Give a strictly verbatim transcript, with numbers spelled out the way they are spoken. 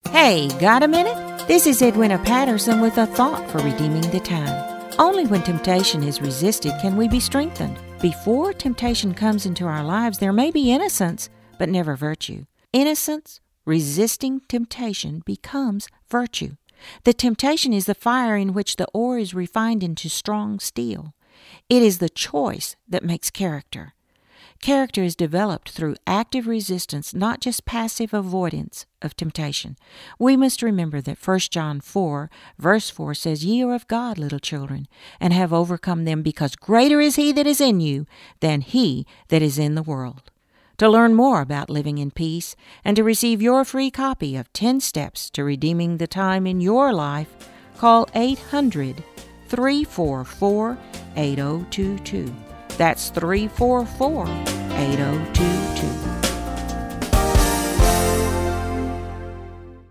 Hey, got a minute? This is Edwina Patterson with a thought for redeeming the time. Only when temptation is resisted can we be strengthened. Before temptation comes into our lives, there may be innocence, but never virtue. Innocence, resisting temptation, becomes virtue. The temptation is the fire in which the ore is refined into strong steel. It is the choice that makes character. Character is developed through active resistance, not just passive avoidance of temptation. We must remember that First John four, verse four says, "Ye are of God, little children, and have overcome them, because greater is He that is in you than he that is in the world." To learn more about living in peace and to receive your free copy of ten Steps to Redeeming the Time in Your Life, call eight hundred, three four four, eight zero two two. That's three four four, eight zero two two.